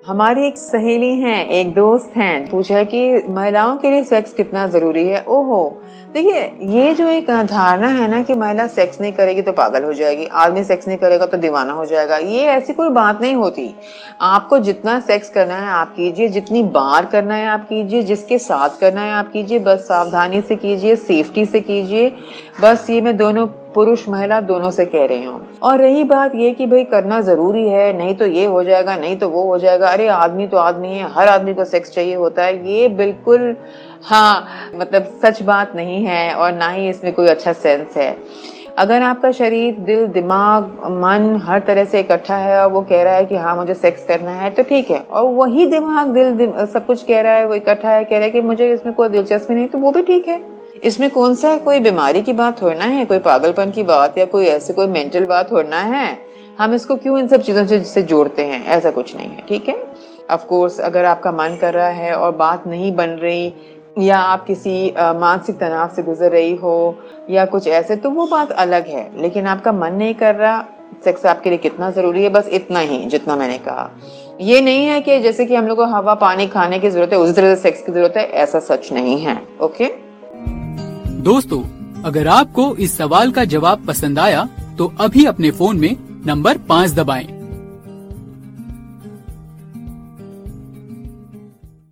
हमारी एक सहेली हैं, एक दोस्त हैं, पूछा है कि महिलाओं के लिए सेक्स कितना जरूरी है। ओहो, देखिए ये जो एक धारणा है ना कि महिला सेक्स नहीं करेगी तो पागल हो जाएगी, आदमी सेक्स नहीं करेगा तो दीवाना हो जाएगा, ये ऐसी कोई बात नहीं होती। आपको जितना सेक्स करना है आप कीजिए, जितनी बार करना है आप कीजिए, जिसके साथ करना है आप कीजिए, बस सावधानी से कीजिए, सेफ्टी से कीजिए। बस ये मैं दोनों पुरुष महिला दोनों से कह रही हूँ। और रही बात ये कि भाई करना जरूरी है, नहीं तो ये हो जाएगा, नहीं तो वो हो जाएगा, अरे आदमी तो आदमी है, हर आदमी को सेक्स चाहिए होता है, ये बिल्कुल मतलब सच बात नहीं है और ना ही इसमें कोई अच्छा सेंस है। अगर आपका शरीर, दिल, दिमाग, मन हर तरह से इकट्ठा है और वो कह रहा है कि हाँ मुझे सेक्स करना है तो ठीक है, और वही दिमाग, दिल, सब कुछ कह रहा है, वो इकट्ठा है, कह रहा है कि मुझे इसमें कोई दिलचस्पी नहीं, तो वो भी ठीक है। इसमें कौन सा कोई बीमारी की बात होना है, कोई पागलपन की बात या कोई ऐसे कोई मेंटल बात होना है। हम इसको क्यों इन सब चीजों से जोड़ते हैं, ऐसा कुछ नहीं है, ठीक है। ऑफ कोर्स अगर आपका मन कर रहा है और बात नहीं बन रही या आप किसी मानसिक तनाव से गुजर रही हो या कुछ ऐसे, तो वो बात अलग है। लेकिन आपका मन नहीं कर रहा, सेक्स आपके लिए कितना जरूरी है, बस इतना ही जितना मैंने कहा। ये नहीं है कि जैसे कि हम लोग को हवा पानी खाने की जरूरत है उसी तरह से सेक्स की जरूरत है, ऐसा सच नहीं है। ओके दोस्तों, अगर आपको इस सवाल का जवाब पसंद आया तो अभी अपने फोन में नंबर 5 दबाएं।